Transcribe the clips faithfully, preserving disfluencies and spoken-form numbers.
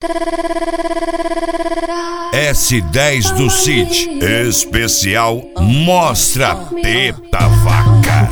S dez do Cid, especial Mostra Teta Vaca.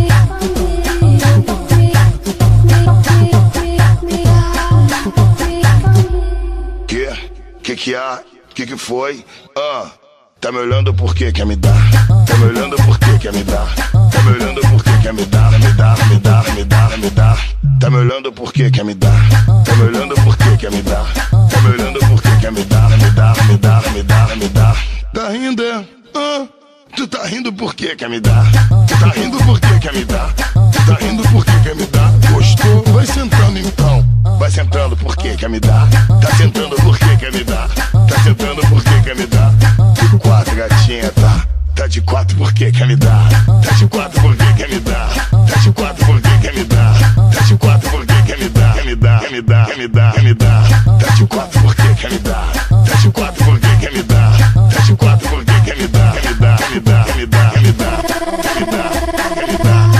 Que? Que que há? Que que foi? Ah, tá me olhando por que quer me dar? Tá me olhando por que quer me dar? Tá me olhando por que quer me dar? Me dar, me dar, me dar, me dar. Tá me olhando por que quer me dar? Tá me olhando por que quer me dar? Tá me olhando por que quer me dar? Me dar, me dar, me dar, me dar. Tá rindo, é? Ah, tu tá rindo por que quer me dar? Tu tá rindo por que quer me dar? Tu tá rindo por que quer me dar? Gostou? Vai sentando então. Vai sentando por que quer me dar? Tá sentando por que quer me dar? Tá sentando por que quer me dar? De quatro, gatinha, tá? Tá de quatro por que quer me dar? Tá de quatro por que quer me dar? Tá de quatro por que quer me dar? Tá de quatro por que quer me dar? Quer me dar, quer me dar, quer me dar, quer me dar. Tá de quatro por que quer me dar? Tá de quatro por que quer me dar? Tá de quatro por que quer me dar? Quer me dar, quer me dar, quer me dar, quer me dar, quer me dar, quer me dar.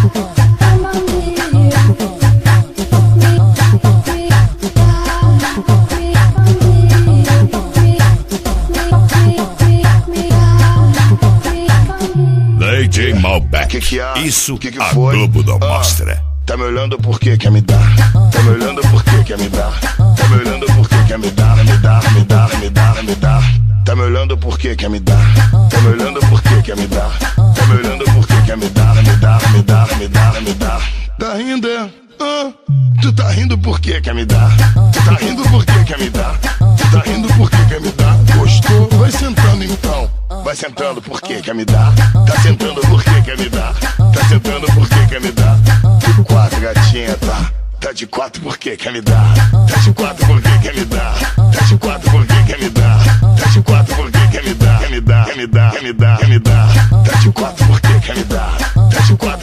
D J Malbec, Que que há? isso que que a foi? Globo não Ah, mostra. Tá me olhando por que quer me dar? Tá me olhando por que quer me dar? Tá me olhando por que quer me dar? Me dar, me dar, me dar, me dar. Tá me olhando por que quer me dar? Tá me olhando por que quer me dar? Tá me olhando por que quer me dar? Me dar, me dar, me dar, me dar. Tá rindo, é? Ah, tu tá rindo por que quer me dar? Tu tá rindo por que quer me dar? Tu tá rindo por que quer me dar? Gostou? Vai sentando então. Vai sentando por que quer me dar? Tá sentando por que quer me dar? Tá sentando por que quer me dar? De quatro, gatinha, tá? Tá de quatro por que quer me dar? Tá de quatro por que quer me dar? Tá de quatro por que quer me dar? Tá de quatro por que quer me dar? Quer me dar, quer me dar, quer me dar, quer me dar. Tá de quatro por que quer me dar? Tá de quatro